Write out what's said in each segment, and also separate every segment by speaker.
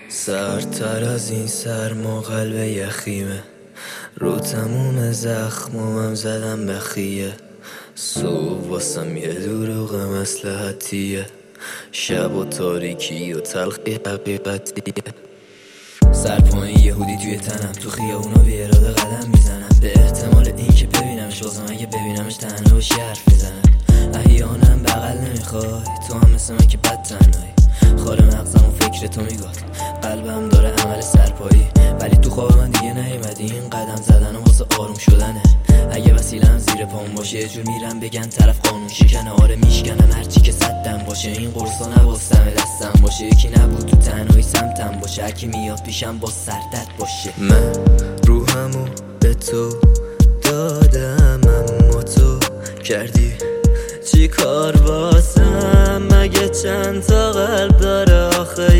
Speaker 1: سردتر از این سرما قلب یخیمه، رو تموم زخمام زدم بخیه. صبح واسم یه دروغ مصلحتیه، شب و تاریکی و تلخی حقیقتیه. سرپایین یهودی توی تنم، تو خیابونا بی اراده قدم میزنم، به احتمال این که ببینمش، بازم اگه ببینمش تنها باشی حرف میزنم. احیانم بغل نمیخوای، تو هم مثل من که بد تنهایی. خال مغزم و فکر تو میگاد، قلبم داره عمل سرپایی، ولی تو خواب من دیگه نیومدی. این قدم زدن واسه آروم شدنه، اگه وسیله‌ام زیر پام باشه یه جور میرم بگن طرف قانون شکنه. آره میشکنم هرچی که صدم باشه، این قرصا نباستم دستم باشه. یکی نبود تو تنهایی سمتم باشه، هرکی میاد پیشم با سردت باشه. من روحمو به تو دادم، اما تو کردی چی کار واسم؟ مگه چند تا قلب داره آخه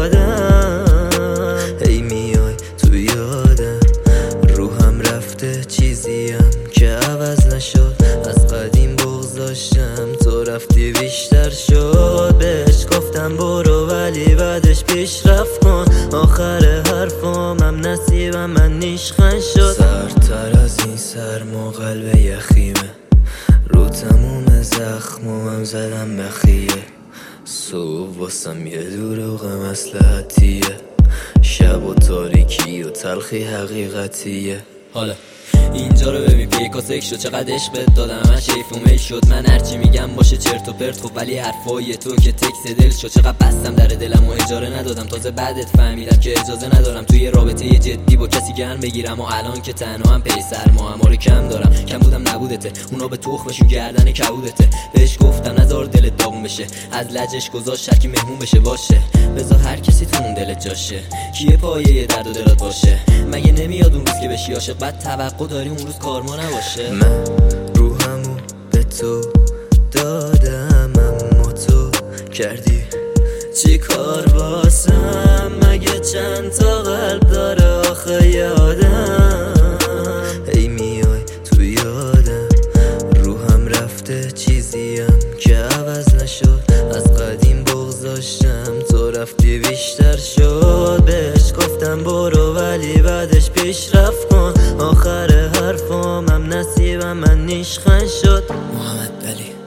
Speaker 1: یادم؟ هی میای تو یادم، روحم رفته چیزیم که عوض نشد. از قدیم بغض داشتم، تو رفتی بیشتر شد. بهش گفتم برو ولی بعدش پیشرفت کن. آخر حرفام نصیبم من نیشخن شد. سردتر از این سرما قلب یخیمه، رو تموم زخمام زدم بخیه. صبح واسم یه دروغ مصلحتیه، شب و تاریکی و تلخی حقیقتیه. حالا اینجا رو ببین، پیکاسک شد چقدر عشقت دادم، من شیف و میل شد. من هرچی میگم باشه چرت و پرت، خب ولی حرفای تو که تکس دل شد. چقدر بستم در دلم و اجاره ندادم، تازه بعدت فهمیدم که اجازه ندارم توی رابطه جدی با کسی گرم بگیرم. و الان که تنها هم پی سرما هم رو کم دارم، کم بودم نبودته، اونا به تخمشون گردن کبودته. بهش گفتم نذار دلت داغون بشه، از لجش گذاشت هرکی مهمون بشه. باشه بذار هر کسی تو اون دلت جاشه، کیه پایه درد و دلت باشه؟ مگه نمیاد اون روز که بشی عاشق بعد توقع داری اون روز کارما نباشه؟ من روحمو به تو دادم، اما تو کردی چی کار واسم؟ مگه چند تا قلب داره آخه یادم؟ هی میای تو یادم، روحم رفته چیزیم که عوض نشد. از قدیم بغض داشتم، تو رفتی بیشتر شد. بهش گفتم برو ولی بعدش پیشرفت کن. آخر حرفام نصیبم من نیشخن شد. محمد علی